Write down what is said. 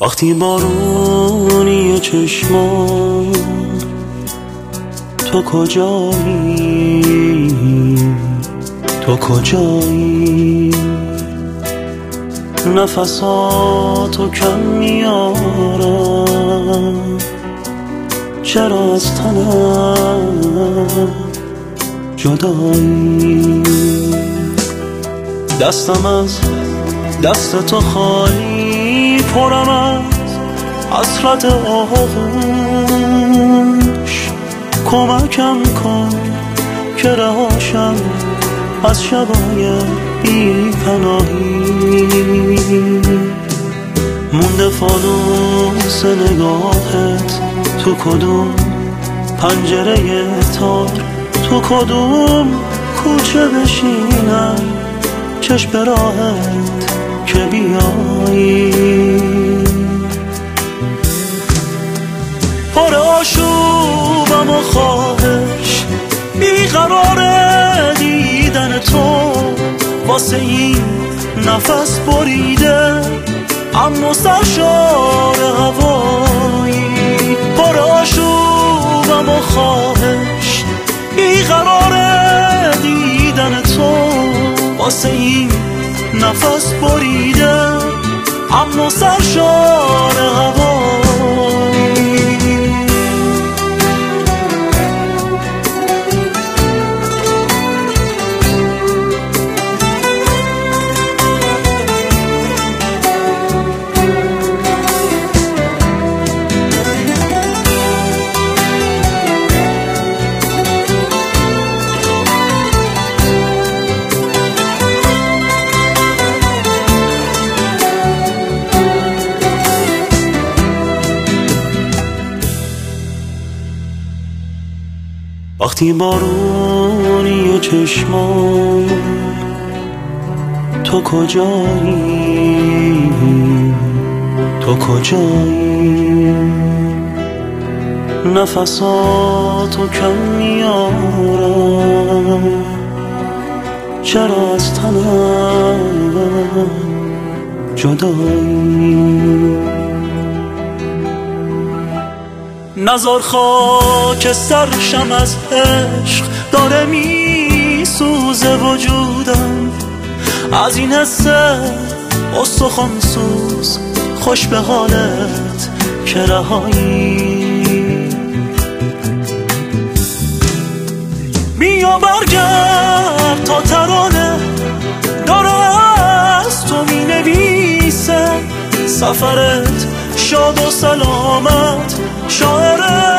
وقتی بارونی چشمان تو کجایی، تو کجایی؟ نفساتو کم میارم، چرا از تنم جدایی؟ دستم از دست تو خالی، پرم از حسرت آغوش. کمکم کن که رهاشم از شبای بی پناهی. مونده فانوس نگاهت تو کدوم پنجره تار، تو کدوم کوچه بشینم چشم به راهت که بیایی. پر آشوبم و خواهش بیقرار دیدن تو، واسه این نفس بریده اما سرشار هوایی. پر آشوبم و خواهش بیقرار دیدن تو، واسه این نفس بریده اما سرشار هوایی. وقتی بارونی چشمان تو کجایی، تو کجایی؟ نفساتو کم میارم، چرا از تنم جدایی؟ نزار خاک سرشم از عشق، داره میسوزه وجودم از این حس استخوان سوز. خوش به حالت که رهایی. بیا برگرد تا ترانه داره از تو می نویسه، سفرت شاد و سلامت شاعر